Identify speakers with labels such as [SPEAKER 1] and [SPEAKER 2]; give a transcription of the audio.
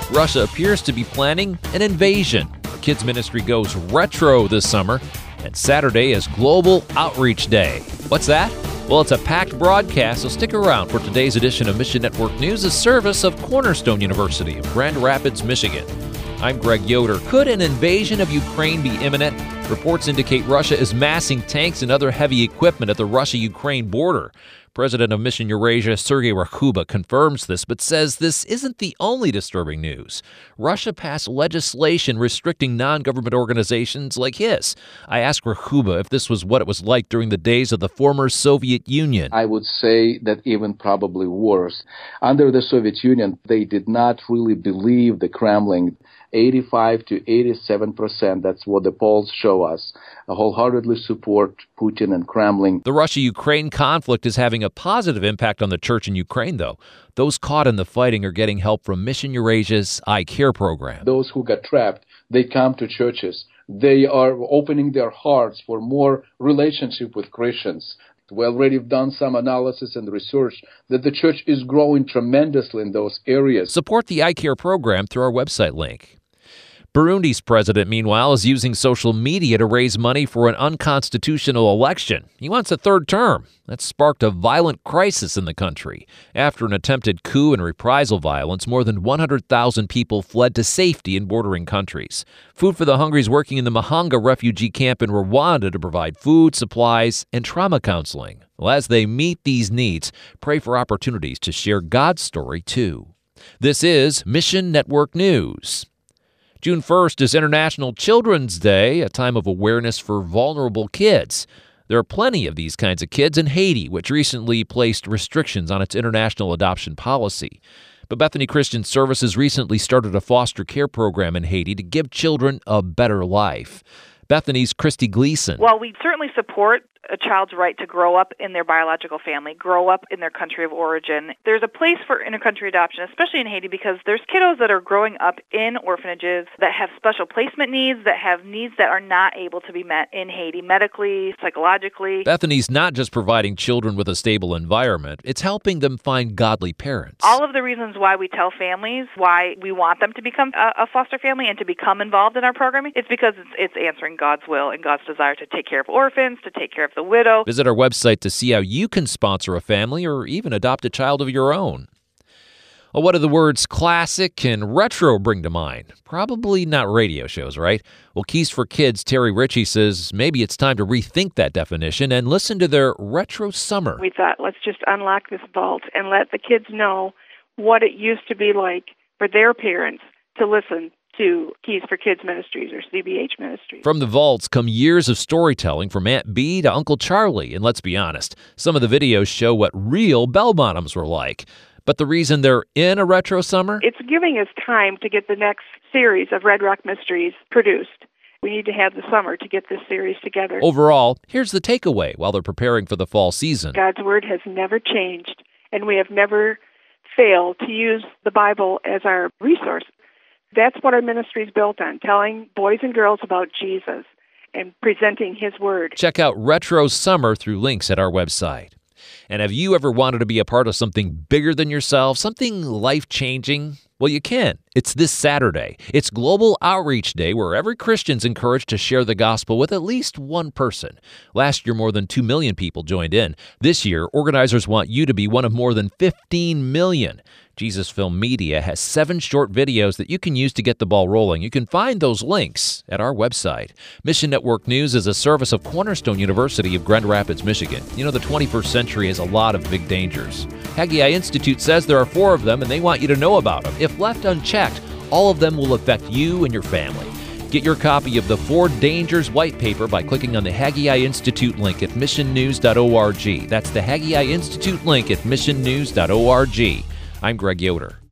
[SPEAKER 1] Russia appears to be planning an invasion. Our kids ministry goes retro this summer, and Saturday is Global Outreach Day. What's that? Well, it's a packed broadcast, so stick around for today's edition of Mission Network News, a service of Cornerstone University of Grand Rapids, Michigan. I'm Greg Yoder. Could an invasion of Ukraine be imminent? Reports indicate Russia is massing tanks and other heavy equipment at the Russia-Ukraine border. President of Mission Eurasia, Sergei Rakhuba, confirms this, but says this isn't the only disturbing news. Russia passed legislation restricting non-government organizations like his. I asked Rakhuba if this was what it was like during the days of the former Soviet Union.
[SPEAKER 2] I would say that even probably worse. Under the Soviet Union, they did not really believe the Kremlin. 85 to 87%, that's what the polls show us, wholeheartedly support Putin and Kremlin.
[SPEAKER 1] The Russia-Ukraine conflict is having a positive impact on the church in Ukraine, though. Those caught in the fighting are getting help from Mission Eurasia's iCare program.
[SPEAKER 2] Those who got trapped, they come to churches. They are opening their hearts for more relationship with Christians. We already have done some analysis and research that the church is growing tremendously in those areas.
[SPEAKER 1] Support the iCare program through our website link. Burundi's president, meanwhile, is using social media to raise money for an unconstitutional election. He wants a third term. That sparked a violent crisis in the country. After an attempted coup and reprisal violence, more than 100,000 people fled to safety in bordering countries. Food for the Hungry is working in the Mahanga refugee camp in Rwanda to provide food, supplies, and trauma counseling. Well, as they meet these needs, pray for opportunities to share God's story, too. This is Mission Network News. June 1st is International Children's Day, a time of awareness for vulnerable kids. There are plenty of these kinds of kids in Haiti, which recently placed restrictions on its international adoption policy. But Bethany Christian Services recently started a foster care program in Haiti to give children a better life. Bethany's Christy Gleason.
[SPEAKER 3] Well, we certainly support a child's right to grow up in their biological family, grow up in their country of origin. There's a place for intercountry adoption, especially in Haiti, because there's kiddos that are growing up in orphanages that have special placement needs, that have needs that are not able to be met in Haiti, medically, psychologically.
[SPEAKER 1] Bethany's not just providing children with a stable environment, it's helping them find godly parents.
[SPEAKER 3] All of the reasons why we tell families why we want them to become a foster family and to become involved in our programming, it's because it's answering God's will and God's desire to take care of orphans, to take care of the widow.
[SPEAKER 1] Visit our website to see how you can sponsor a family or even adopt a child of your own. Well, what do the words classic and retro bring to mind? Probably not radio shows, right? Well, Keys for Kids' Terry Ritchie says maybe it's time to rethink that definition and listen to their retro summer.
[SPEAKER 4] We thought, let's just unlock this vault and let the kids know what it used to be like for their parents to listen to Keys for Kids Ministries or CBH Ministries.
[SPEAKER 1] From the vaults come years of storytelling from Aunt Bee to Uncle Charlie. And let's be honest, some of the videos show what real bell-bottoms were like. But the reason they're in a retro summer?
[SPEAKER 4] It's giving us time to get the next series of Red Rock Mysteries produced. We need to have the summer to get this series together.
[SPEAKER 1] Overall, here's the takeaway while they're preparing for the fall season.
[SPEAKER 4] God's Word has never changed, and we have never failed to use the Bible as our resource. That's what our ministry is built on, telling boys and girls about Jesus and presenting His Word.
[SPEAKER 1] Check out Retro Summer through links at our website. And have you ever wanted to be a part of something bigger than yourself, something life-changing? Well, you can. It's this Saturday. It's Global Outreach Day, where every Christian's encouraged to share the gospel with at least one person. Last year, more than 2 million people joined in. This year, organizers want you to be one of more than 15 million. Jesus Film Media has 7 short videos that you can use to get the ball rolling. You can find those links at our website. Mission Network News is a service of Cornerstone University of Grand Rapids, Michigan. You know, the 21st century has a lot of big dangers. Haggai Institute says there are 4 of them, and they want you to know about them. If left unchecked, all of them will affect you and your family. Get your copy of the 4 Dangers white paper by clicking on the Haggai Institute link at missionnews.org. That's the Haggai Institute link at missionnews.org. I'm Greg Yoder.